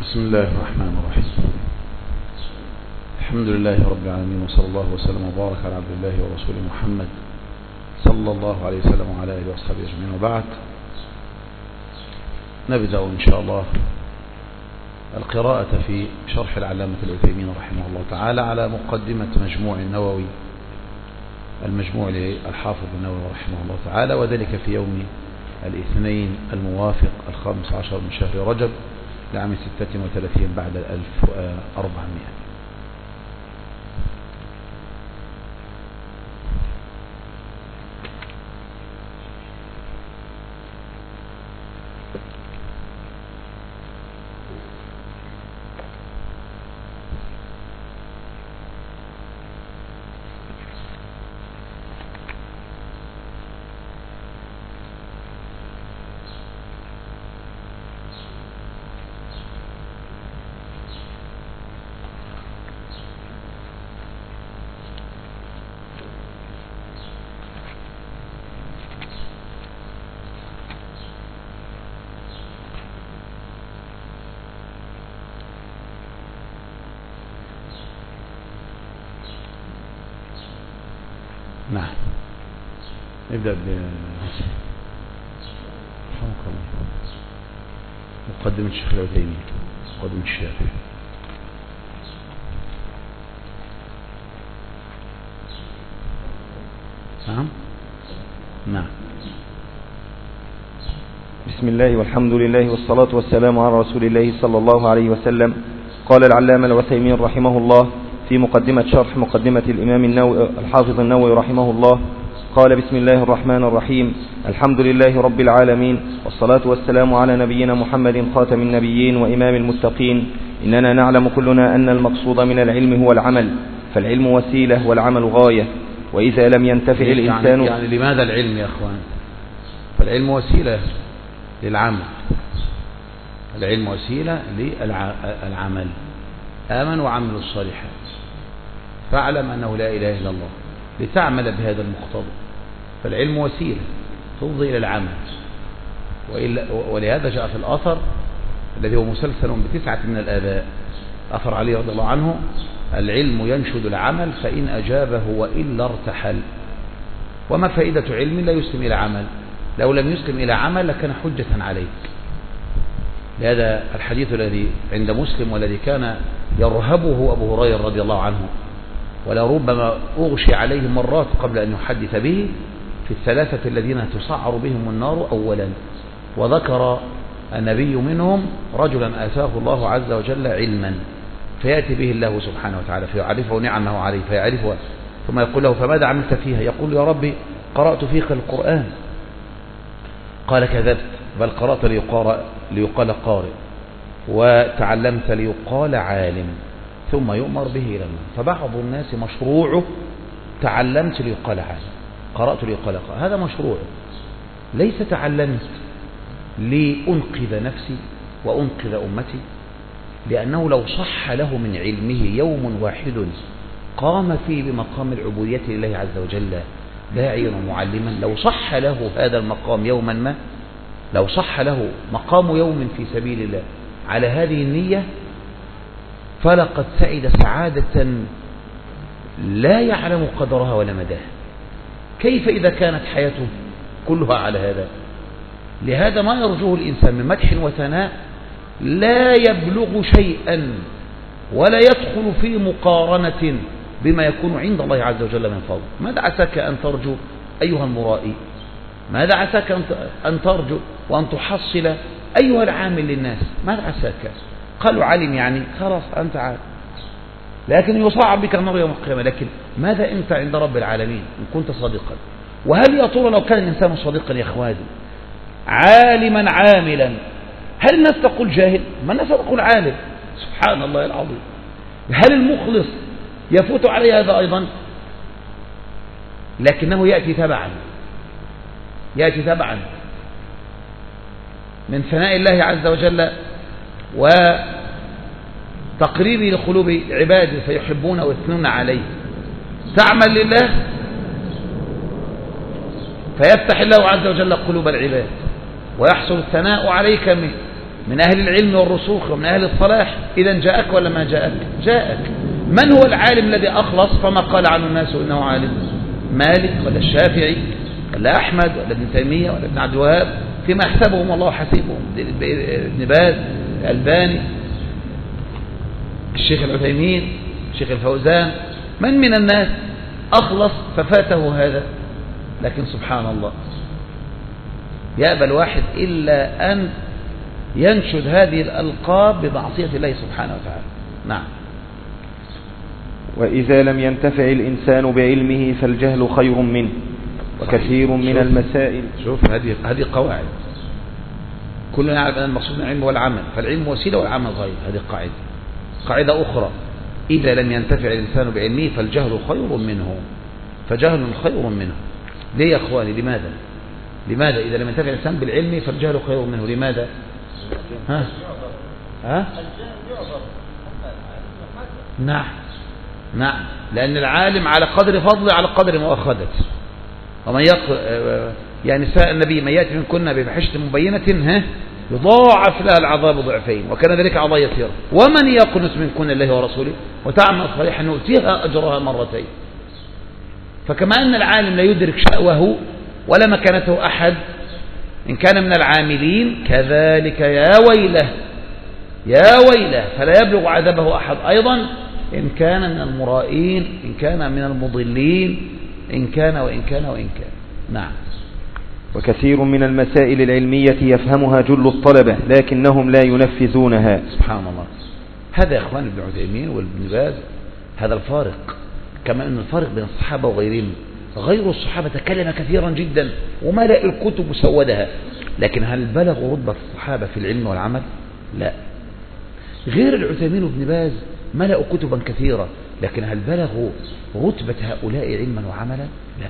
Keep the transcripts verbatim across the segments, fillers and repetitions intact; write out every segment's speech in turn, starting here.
بسم الله الرحمن الرحيم. الحمد لله رب العالمين، وصلى الله وسلم وبارك على عبد الله ورسوله محمد صلى الله عليه وسلم وعلى آله وصحبه أجمعين، وبعد. نبدأ إن شاء الله القراءة في شرح العلامة العثيمين رحمه الله تعالى على مقدمة مجموع النووي المجموع للحافظ النووي رحمه الله تعالى، وذلك في يوم الاثنين الموافق الخامس عشر من شهر رجب لعام ستة وثلاثين بعد الألف وأربعمائة. نعم، نبدأ ب مقدمة الشيخ العثيمين، مقدمة الشافعي. نعم نعم بسم الله والحمد لله والصلاة والسلام على رسول الله صلى الله عليه وسلم. قال العلامة العثيمين رحمه الله في مقدمة شرح مقدمة الإمام النووي الحافظ النووي رحمه الله، قال: بسم الله الرحمن الرحيم، الحمد لله رب العالمين، والصلاة والسلام على نبينا محمد خاتم النبيين وإمام المتقين. إننا نعلم كلنا أن المقصود من العلم هو العمل، فالعلم وسيلة والعمل غاية، وإذا لم ينتفع الإنسان. يعني, يعني لماذا العلم يا أخوان؟ فالعلم وسيلة للعمل، العلم وسيلة للعمل. آمن وعملوا الصالحات فاعلم أنه لا إله إلا الله لتعمل بهذا المقتضى. فالعلم وسيلة تفضي إلى العمل، ولهذا جاء في الأثر الذي هو مسلسل بتسعة من الآباء، أثر علي رضي الله عنه: العلم ينشد العمل فإن أجابه وإلا ارتحل. وما فائدة علم لا يسلم إلى عمل؟ لو لم يسلم إلى عمل لكان حجة عليك. لهذا الحديث الذي عند مسلم والذي كان يرهبه أبو هريرة رضي الله عنه، ولربما أغشي عليه مرات قبل أن يحدث به، في الثلاثة الذين تسعر بهم النار أولا. وذكر النبي منهم رجلا آتاه الله عز وجل علما فيأتي به الله سبحانه وتعالى فيعرفه نعمه عليه فيعرفه، ثم يقول له: فماذا عملت فيها؟ يقول: يا ربي قرأت فيك القرآن. قال: كذبت، بل قرأت ليقال, ليقال قارئ، وتعلمت ليقال عالم، ثم يؤمر به إلى الله. فبعض الناس مشروعه تعلمت ليقال عالم، قرأت ليقال قارئ، هذا مشروعه، ليس تعلمت لأنقذ نفسي وأنقذ أمتي. لأنه لو صح له من علمه يوم واحد قام فيه بمقام العبودية لله عز وجل داعيا ومعلما، لو صح له هذا المقام يوما ما، لو صح له مقام يوم في سبيل الله على هذه النية، فلقد سعد سعادة لا يعلم قدرها ولا مداها. كيف إذا كانت حياته كلها على هذا؟ لهذا ما يرجوه الإنسان من مدح وثناء لا يبلغ شيئا ولا يدخل في مقارنة بما يكون عند الله عز وجل من فضل. ماذا عساك أن ترجو أيها المرائي؟ ماذا عساك أن ترجو وأن تحصل أيها العامل للناس؟ ماذا عساك؟ قالوا علم، يعني خلاص أنت عالم، لكن يصعب بك النار يوم القيامة. لكن ماذا أنت عند رب العالمين إن كنت صادقا؟ وهل يا ترى لو كان الإنسان صادقا يا إخواني عالما عاملا، هل الناس تقول جاهل؟ ما الناس تقول عالم. سبحان الله العظيم. هل المخلص يفوت عليه هذا أيضا؟ لكنه يأتي تبعا، يأتي تبعا من ثناء الله عز وجل وتقريبه لقلوب عباده فيحبون ويثنون عليه. تعمل لله فيفتح الله عز وجل قلوب العباد، ويحصل الثناء عليك من أهل العلم والرسوخ ومن أهل الصلاح، إذا جاءك ولا ما جاءك؟ جاءك. من هو العالم الذي أخلص فما قال عنه الناس إنه عالم؟ مالك ولا الشافعي ولا أحمد ولا ابن تيمية ولا ابن عبد الوهاب فيما يحسبهم الله حسيبهم، ابن باز، الألباني، الشيخ العثيمين، الشيخ الفوزان، من من الناس أخلص ففاته هذا؟ لكن سبحان الله يأبى الواحد إلا أن ينشد هذه الألقاب بمعصية الله سبحانه وتعالى. نعم. وإذا لم ينتفع الإنسان بعلمه فالجهل خير منه، وكثير من شوف المسائل. شوف هذه هذه قواعد كلنا نعرف أن المقصود من العلم والعمل، فالعلم وسيلة والعمل غير. هذه قاعدة. قاعدة أخرى: إذا لم ينتفع الإنسان بعلمه فالجهل خير منه، فجهل خير منه. ليه يا أخواني؟ لماذا؟ لماذا إذا لم ينتفع الإنسان بالعلم فالجهل خير منه؟ لماذا؟ ها؟ ها؟ نعم نعم، لأن العالم على قدر فضله على قدر مؤاخذته. ومن يق يعني ساء النبي من يأتي منكن بفاحشة مبينة ها يضاعف لها العذاب ضعفين وكان ذلك عطاء يسيرا ومن يقنت منكن الله ورسوله وتعمل صالحا نؤتيها أجرها مرتين. فكما أن العالم لا يدرك شأوه ولا مكانته أحد إن كان من العاملين، كذلك يا ويله يا ويله فلا يبلغ عذابه أحد أيضا إن كان من المرائين، إن كان من المضلين، إن كان وإن كان وإن كان. نعم. وكثير من المسائل العلمية يفهمها جل الطلبة لكنهم لا ينفذونها. سبحان الله. هذا يا إخوان ابن عثيمين وابن باز هذا الفارق، كما أن الفارق بين الصحابة وغيرهم. غير الصحابة تكلم كثيرا جدا وملأ الكتب سودها، لكن هل بلغوا رتبة الصحابة في العلم والعمل؟ لا. غير العثيمين وابن باز ملأوا كتبا كثيرة، لكن هل بلغوا رتبة هؤلاء علما وعملا؟ لا.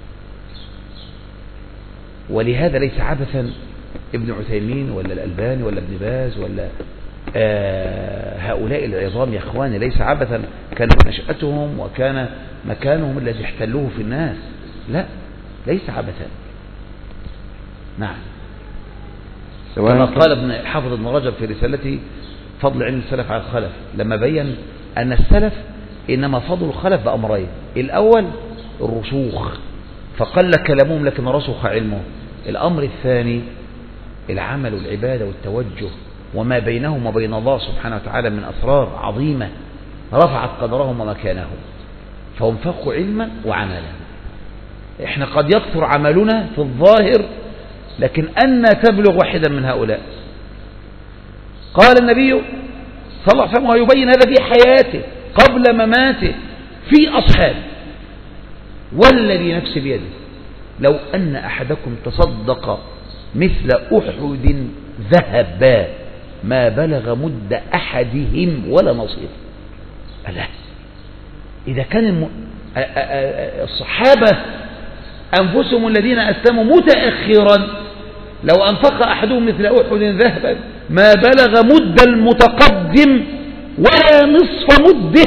ولهذا ليس عبثا ابن عثيمين ولا الألباني ولا ابن باز ولا آه هؤلاء العظام يا اخواني، ليس عبثا. كانت نشأتهم وكان مكانهم الذي احتلوه في الناس، لا ليس عبثا. نعم. كما قال ابن حافظ ابن رجب في رسالته فضل علم السلف على الخلف لما بين أن السلف إنما فضل الخلف بأمرين: الأول الرسوخ فقل كلامهم لكن رسخ علمهم، الأمر الثاني العمل والعبادة والتوجه وما بينهم وبين الله سبحانه وتعالى من أسرار عظيمة رفعت قدرهم ومكانهم، فهم فقوا علما وعملا. احنا قد يكثر عملنا في الظاهر لكن أن تبلغ واحدا من هؤلاء. قال النبي صلى الله عليه وسلم ويبين هذا في حياته قبل مماته في أصحابه: والذي نفسي بيده لو أن أحدكم تصدق مثل أحد ذهبا ما بلغ مد أحدهم ولا نصير. ألا إذا كان الم... الصحابة أنفسهم الذين أسلموا متأخرا لو أنفق أحدهم مثل أحد ذهبا ما بلغ مد المتقدم ولا نصف مده،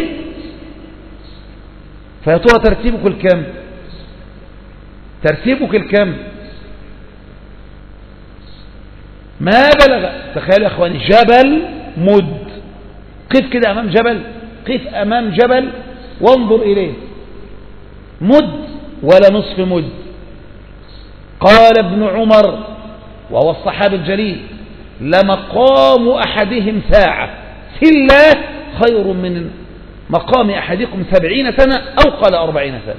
فيا ترى ترتيبك الكم؟ ترتيبك الكم؟ ما بلغ. تخيل يا أخواني جبل مد، قف كده أمام جبل، قف أمام جبل وانظر إليه، مد ولا نصف مد. قال ابن عمر وهو الصحابي الجليل: لمقام أحدهم ساعة في الله خير من مقام أحدكم سبعين سنة أو قال أربعين سنة.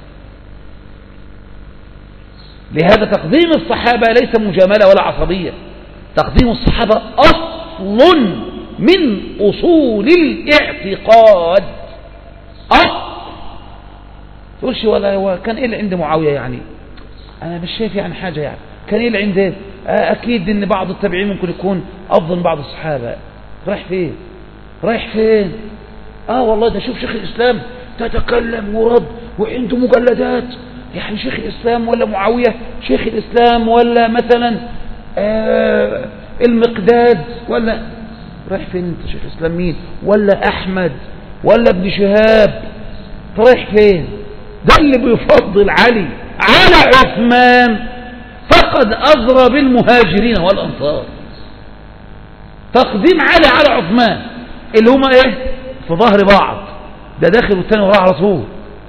لهذا تقديم الصحابة ليس مجاملة ولا عصبية، تقديم الصحابة أصل من أصول الاعتقاد. أصل تقولش ولا هو كان إيه اللي عند معاوية يعني؟ أنا مش شايف يعني حاجة يعني. كان إيه اللي عنده؟ أكيد إن بعض التابعين ممكن يكون أفضل من بعض الصحابة. رايح فين؟ رايح فين؟ آه والله ده شوف شيخ الإسلام تتكلم ورد وعنده مجلدات، يعني شيخ الإسلام ولا معاوية شيخ الإسلام ولا مثلا آه المقداد ولا رايح فين انت؟ شيخ الإسلام مين؟ ولا أحمد ولا ابن شهاب؟ رايح فين؟ ده اللي بيفضل علي على عثمان فقد أضرى بالمهاجرين والأنصار. تقديم علي على عثمان اللي هما ايه في ظهر بعض، ده داخل والتاني وراه على طول.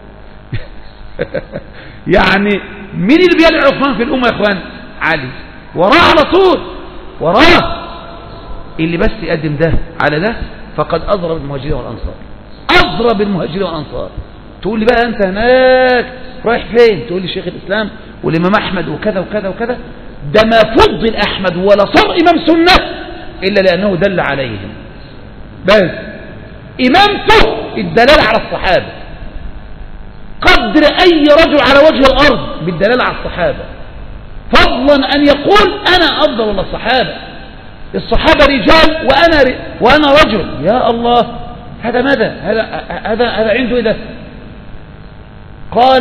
يعني مين اللي بيلي عثمان في الأمة يا اخوان؟ علي، وراه على طول، وراه. اللي بس يقدم ده على ده فقد أضرب المهاجرين والأنصار، أضرب المهاجرين والأنصار. تقول لي بقى أنت هناك رايح فين؟ تقول لي شيخ الإسلام والإمام أحمد وكذا وكذا وكذا. ده ما فضل أحمد ولا صار إمام سنة إلا لأنه دل عليهم، بس إمامته الدلالة على الصحابة. قدر أي رجل على وجه الأرض بالدلالة على الصحابة، فضلا أن يقول أنا أفضل من الصحابة، الصحابة رجال وأنا ر... وأنا رجل. يا الله، هذا ماذا؟ هذا هذا هذا عنده إيه ده؟ قال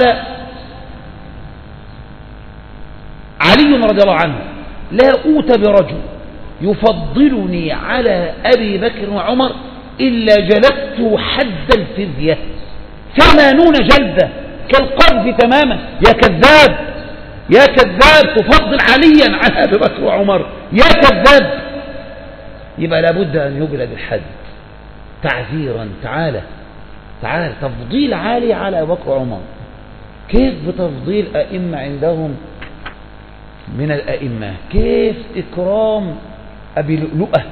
علي رضي الله عنه: لا أوت برجل يفضلني على أبي بكر وعمر إلا جلدته حد الفدية ثمانون جلدة كالقذف تماما. يا كذاب، يا كذاب، تفضل عليا على أبي بكر وعمر، يا كذاب. يبقى لابد أن يجلد الحد تعذيرا. تعالى تعالى، تفضيل عالي على أبي بكر وعمر. كيف بتفضيل أئمة عندهم من الأئمة؟ كيف إكرام أبي لؤلؤة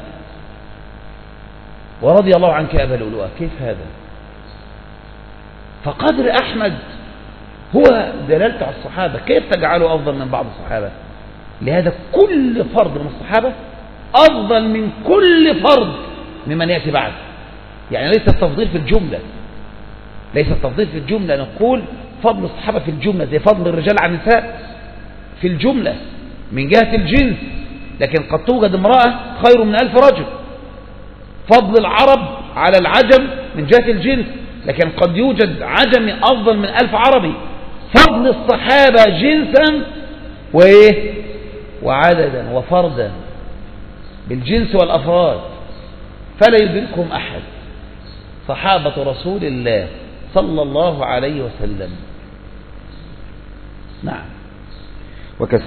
ورضي الله عنك يا أبا لؤلؤة؟ كيف هذا؟ فقدر أحمد هو دلالته على الصحابة، كيف تجعله أفضل من بعض الصحابة؟ لهذا كل فرد من الصحابة أفضل من كل فرد ممن يأتي بعد. يعني ليس التفضيل في الجملة، ليس التفضيل في الجملة نقول فضل الصحابة في الجملة زي فضل الرجال على النساء في الجملة من جهة الجنس، لكن قد توجد امرأة خير من ألف رجل. فضل العرب على العجم من جهة الجنس، لكن قد يوجد عجمي أفضل من ألف عربي. فضل الصحابة جنسا وإيه وعددا وفردا بالجنس والأفراد، فلا يدركهم أحد. صحابة رسول الله صلى الله عليه وسلم. نعم. وكذا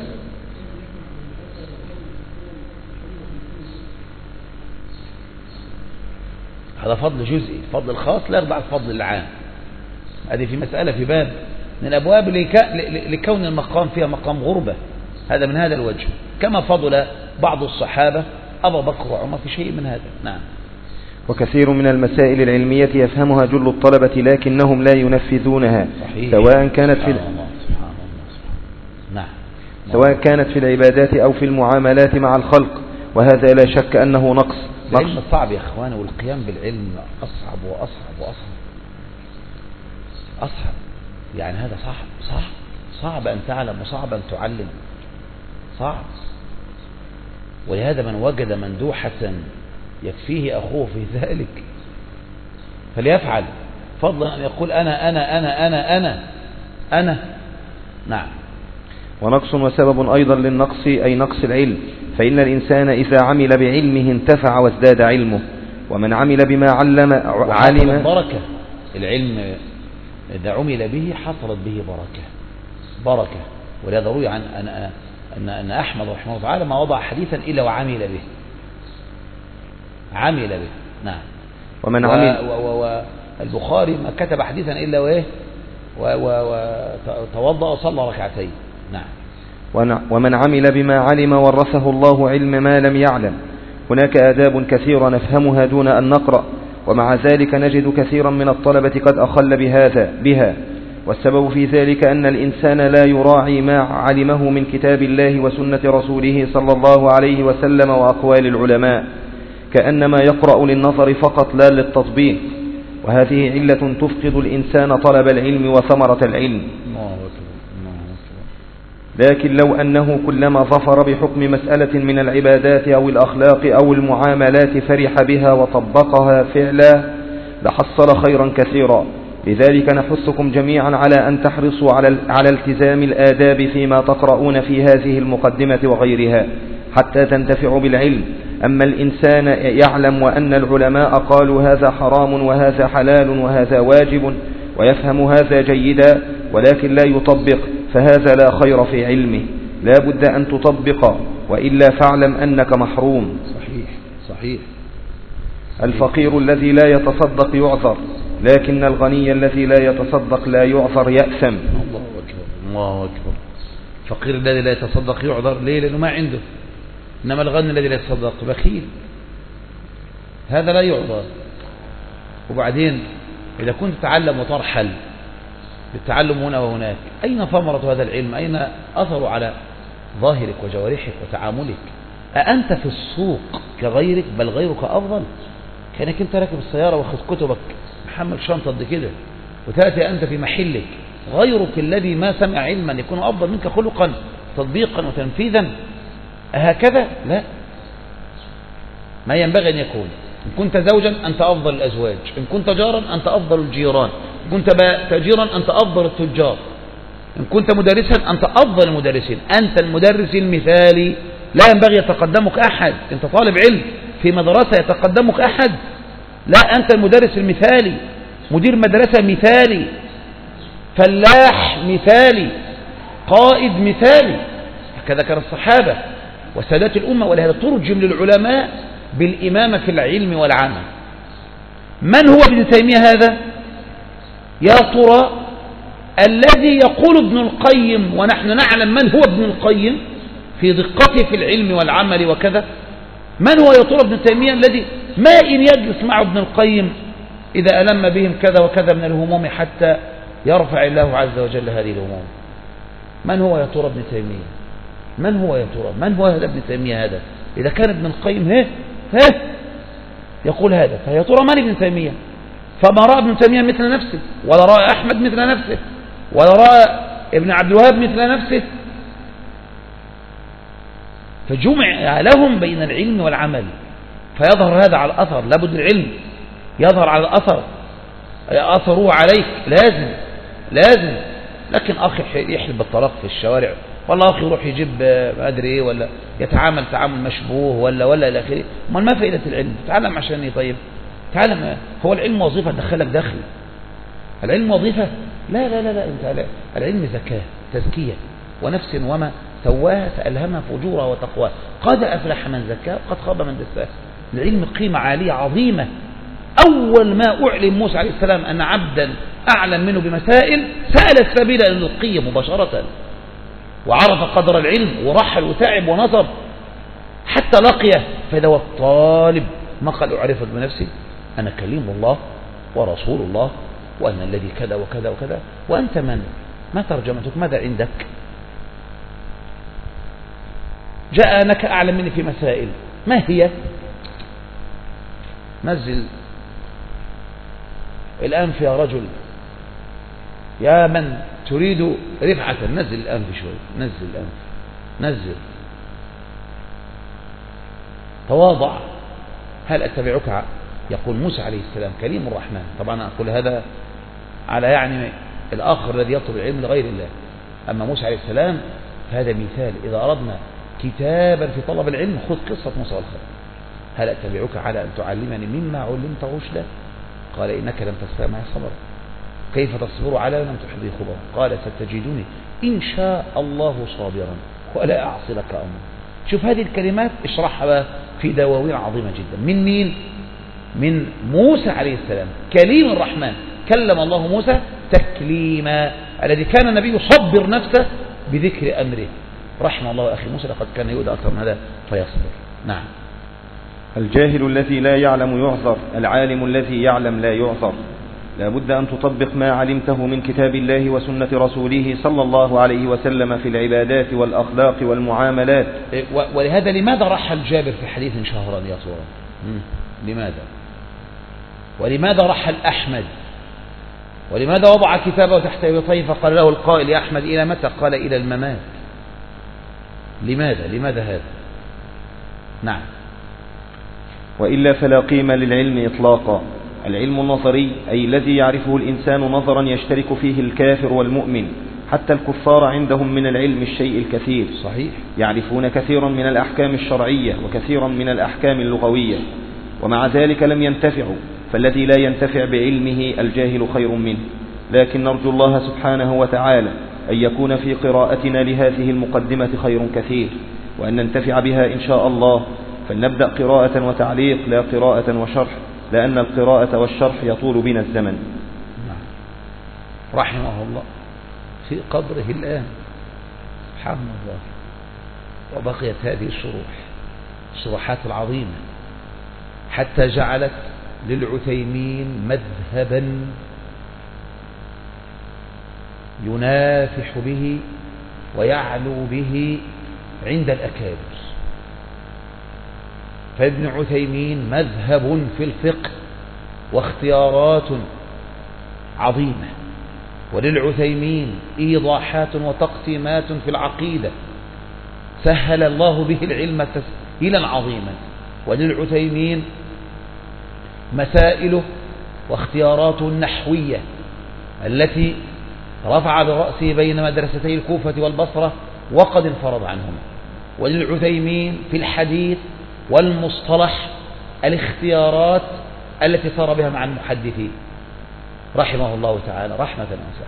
هذا فضل جزئي، الفضل الخاص لا يخضع الفضل العام. هذه في مسألة في باب من الأبواب لكون المقام فيها مقام غربة، هذا من هذا الوجه، كما فضل بعض الصحابة أبا بكر وعمر في شيء من هذا. نعم. وكثير من المسائل العلمية يفهمها جل الطلبة لكنهم لا ينفذونها. صحيح. سواء كانت في الله. سبحان الله. نعم. سواء كانت في العبادات أو في المعاملات مع الخلق، وهذا لا شك أنه نقص. العلم صعب يا أخواني، والقيام بالعلم أصعب وأصعب وأصعب أصعب. يعني هذا صعب صعب صعب أن تعلم وصعب أن تعلم، صعب. ولهذا من وجد مندوحة يكفيه أخوه في ذلك فليفعل، فضلا أن يقول أنا أنا أنا أنا أنا أنا. نعم. ونقص وسبب أيضا للنقص أي نقص العلم، فإن الإنسان إذا عمل بعلمه انتفع وازداد علمه، ومن عمل بما علم علم بركة. العلم إذا عمل به حصلت به بركة بركة. ولهذا روي عن أن أن أن أحمد رحمه الله تعالى ما وضع حديثا إلا وعمل به، عمل به. نعم. ومن عمل والبخاري ما كتب حديثا إلا وإيه وتوضأ وصلى ركعتين. نعم. ومن عمل بما علم ورثه الله علم ما لم يعلم. هناك آداب كثيرة نفهمها دون أن نقرأ، ومع ذلك نجد كثيرا من الطلبة قد أخل بهذا بها، والسبب في ذلك أن الإنسان لا يراعي ما علمه من كتاب الله وسنة رسوله صلى الله عليه وسلم وأقوال العلماء، كأنما يقرأ للنظر فقط لا للتطبيق، وهذه علة تفقد الإنسان طلب العلم وثمرة العلم. لكن لو أنه كلما ظفر بحكم مسألة من العبادات أو الأخلاق أو المعاملات فرح بها وطبقها فعلا لحصل خيرا كثيرا. لذلك نحثكم جميعا على أن تحرصوا على على التزام الآداب فيما تقرؤون في هذه المقدمة وغيرها حتى تنتفعوا بالعلم. أما الإنسان يعلم وأن العلماء قالوا هذا حرام وهذا حلال وهذا واجب ويفهم هذا جيدا ولكن لا يطبق، فهذا لا خير في علمه. لا بد أن تطبق، وإلا فاعلم أنك محروم. صحيح صحيح. الفقير الذي لا يتصدق يعذر، لكن الغني الذي لا يتصدق لا يعذر يأثم. الله أكبر الله أكبر. الفقير الذي لا يتصدق يعذر، ليه؟ لأنه ما عنده. إنما الغني الذي لا يتصدق بخيل، هذا لا يعذر. وبعدين إذا كنت تتعلم وترحل بالتعلم هنا وهناك، أين ثمرة هذا العلم؟ أين أثر على ظاهرك وجوارحك وتعاملك؟ أأنت في السوق كغيرك، بل غيرك أفضل؟ كأنك أنت راكب السيارة واخذ كتبك محمل شنطة قد كده، وتأتي أنت في محلك، غيرك الذي ما سمع علما يكون أفضل منك خلقا تطبيقا وتنفيذا. أهكذا؟ لا، ما ينبغي أن يكون. إن كنت زوجا أنت أفضل الأزواج، إن كنت جارا أنت أفضل الجيران، إن كنت تاجرا أنت أفضل التجار، إن كنت مدرسا أنت أفضل المدرسين. أنت المدرس المثالي، لا ينبغي يتقدمك أحد. أنت طالب علم في مدرسة يتقدمك أحد؟ لا، أنت المدرس المثالي، مدير مدرسة مثالي، فلاح مثالي، قائد مثالي. هكذا كان الصحابة وسادات الأمة. ولهذا ترجم للعلماء بالإمامة في العلم والعمل. من هو ابن تيمية هذا؟ يا ترى الذي يقول ابن القيم، ونحن نعلم من هو ابن القيم في دقته في العلم والعمل وكذا، من هو يا ترى ابن تيمية الذي ما إن يجلس مع ابن القيم إذا ألم بهم كذا وكذا من الهموم حتى يرفع الله عز وجل هذه الهموم؟ من هو يا ترى ابن تيمية؟ من هو يا ترى؟ من هو هذا ابن تيمية هذا؟ إذا كان ابن القيم هه هه يقول هذا، فيا ترى من ابن تيمية؟ فما رأى ابن تيمية مثل نفسه، ولا رأى أحمد مثل نفسه، ولا رأى ابن عبد الوهاب مثل نفسه. فجمع لهم بين العلم والعمل، فيظهر هذا على الأثر. لابد العلم يظهر على الأثر، أثره عليك لازم لازم. لكن أخي يحلب بالطلاق في الشوارع، والله أخي يروح يجيب ما أدري إيه، ولا يتعامل تعامل مشبوه، ولا ولا إلى آخره. ما فائدة العلم؟ تعلم عشان إيه؟ طيب تعلم. هو العلم وظيفة تدخلك دخل؟ العلم وظيفة؟ لا لا لا لا. أنت لا. العلم زكاة، تزكية، ونفس وما سواها فألهمها فجورها وتقواها، قد أفلح من زكاها وقد خاب من دساها. العلم قيمة عالية عظيمة. أول ما أعلم موسى عليه السلام أن عبدا أعلم منه بمسائل، سأل السبيل إلى القية مباشرة، وعرف قدر العلم ورحل وتعب ونصب حتى لقيه. فإذا هو الطالب ما قال أعرفك بنفسي، أنا كليم الله ورسول الله، وأن الذي كذا وكذا وكذا. وأنت من؟ ما ترجمتك؟ ماذا عندك؟ جاء أنك أعلم مني في مسائل، ما هي؟ نزل الأنف يا رجل، يا من تريد رفعة، نزل الأنف شوي، نزل الأنف، نزل، تواضع. هل أتبعك؟ يقول موسى عليه السلام كليم الرحمن. طبعا أقول هذا على يعني الآخر الذي يطلب العلم لغير الله. أما موسى عليه السلام فهذا مثال. إذا أردنا كتابا في طلب العلم خذ قصة موسى والخضر. هل أتبعك على أن تعلمني مما علمت رشدا؟ قال إنك لم تستطع معي صبرا. كيف تصبر على لم تحضي خبرا؟ قال ستجدني إن شاء الله صابرا ولا أعصي لك أمرا. شوف هذه الكلمات اشرحها في دواوين عظيمة جدا. من مين؟ من موسى عليه السلام كليم الرحمن. كلم الله موسى تكليما، الذي كان النبي يصبر نفسه بذكر أمره. رحمه الله أخي موسى، لقد كان يؤذى أكثر من هذا فيصبر. نعم. الجاهل الذي لا يعلم يعذر، العالم الذي يعلم لا يعذر. لا بد أن تطبق ما علمته من كتاب الله وسنة رسوله صلى الله عليه وسلم في العبادات والأخلاق والمعاملات. ولهذا لماذا رحل جابر في حديث شهرا يا ترى؟ لماذا؟ ولماذا رحل أحمد؟ ولماذا وضع كتابه تحت يطيه فقال له القائل يا أحمد إلى متى؟ قال إلى الممات. لماذا؟ لماذا هذا؟ نعم. وإلا فلا قيمة للعلم إطلاقا. العلم النظري أي الذي يعرفه الإنسان نظرا يشترك فيه الكافر والمؤمن. حتى الكفار عندهم من العلم الشيء الكثير. صحيح. يعرفون كثيرا من الأحكام الشرعية وكثيرا من الأحكام اللغوية، ومع ذلك لم ينتفعوا. فالذي لا ينتفع بعلمه الجاهل خير منه. لكن نرجو الله سبحانه وتعالى أن يكون في قراءتنا لهذه المقدمة خير كثير، وأن ننتفع بها إن شاء الله، فلنبدأ قراءة وتعليق لا قراءة وشرح، لأن القراءة والشرح يطول بنا الزمن. رحمه الله في قبره الآن سبحان الله. وبقيت هذه الشروح الشروحات العظيمة حتى جعلت للعثيمين مذهبا ينافح به ويعلو به عند الأكابر. فابن عثيمين مذهب في الفقه واختيارات عظيمة، وللعثيمين إيضاحات وتقسيمات في العقيدة سهل الله به العلم تسهيلا عظيما، وللعثيمين مسائله واختياراته النحوية التي رفع برأسه بين مدرستي الكوفة والبصرة وقد انفرض عنهما. وللعثيمين في الحديث والمصطلح الاختيارات التي صار بها مع المحدثين رحمه الله تعالى رحمة واسعة.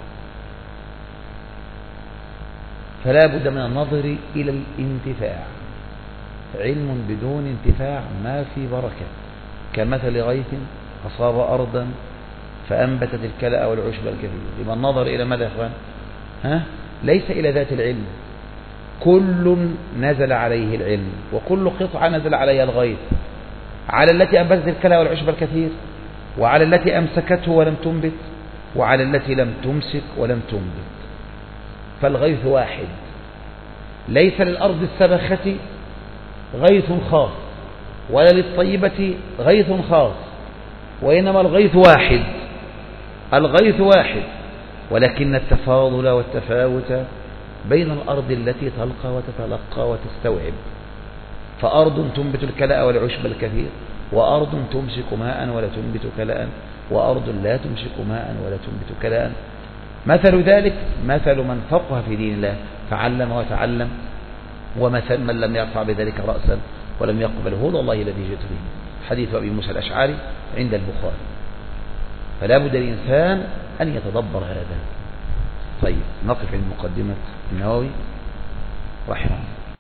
فلا بد من النظر إلى الانتفاع. علم بدون انتفاع ما في بركة، كمثل غيث أصاب أرضا فأنبتت الكلأ والعشب الكثير. لما النظر إلى ماذا يا إخوان؟ ها؟ ليس إلى ذات العلم، كل نزل عليه العلم وكل قطعة نزل عليها الغيث، على التي أنبتت الكلأ والعشب الكثير، وعلى التي أمسكته ولم تنبت، وعلى التي لم تمسك ولم تنبت. فالغيث واحد، ليس للأرض السبخة غيث خاص ولا للطيبة غيث خاص، وإنما الغيث واحد، الغيث واحد، ولكن التفاضل والتفاوت بين الأرض التي تلقى وتتلقى وتستوعب. فأرض تنبت الكلأ والعشب الكثير، وأرض تمسك ماء ولا تنبت كلأ، وأرض لا تمسك ماء ولا تنبت كلأ. مثل ذلك مثل من فقه في دين الله فعلم وتعلم، ومثل من لم يرفع بذلك رأسا ولم يقبل هدى الله الذي جئت به. حديث أبي موسى الأشعري عند البخاري. فلا بد الإنسان أن يتدبر هذا. طيب نقف عند مقدمة النووي رحمه الله.